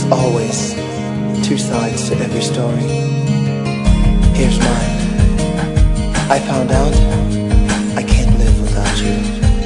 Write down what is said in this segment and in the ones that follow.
always two sides to every story. Here's mine. I found out I can't live without you.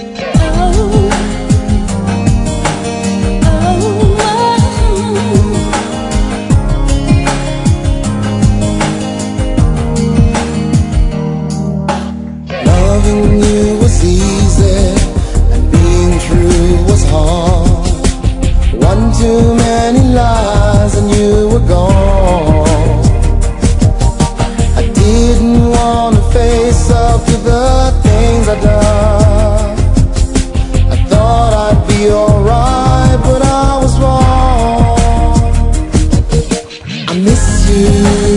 Loving you was easy and being true was hard. One too many lies and you were gone. I didn't want to face up to the things I'd done. I thought I'd be alright, but I was wrong. I miss you,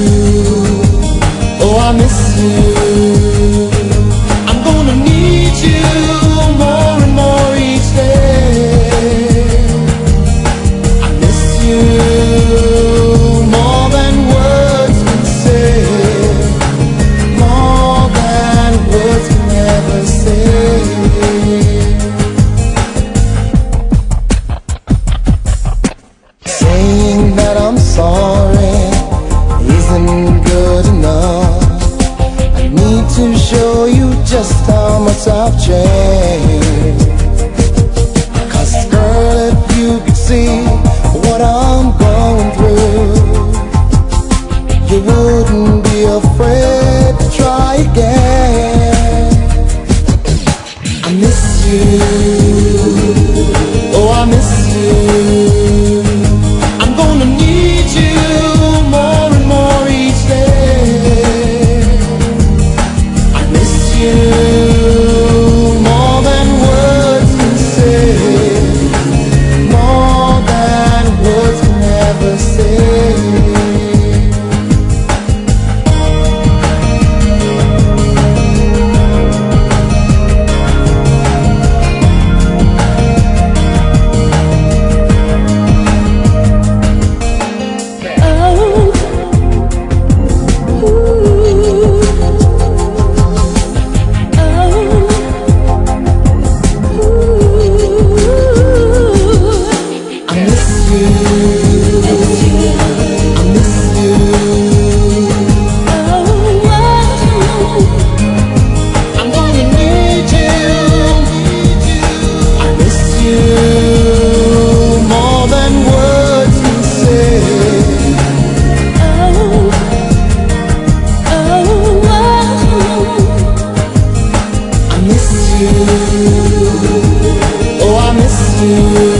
oh I miss you. I'm gonna need you more and more each day. I miss you more than words can say, more than words can ever say. Saying that I'm sorry isn't good enough. I need to show you just how much I've changed. 'Cause girl, if you could see what I'm going through, you wouldn't be afraid to try again. I miss you, oh I miss you. I'm gonna need you more and more each day. I miss you more than words can say, more than words can ever say. Oh, I miss you.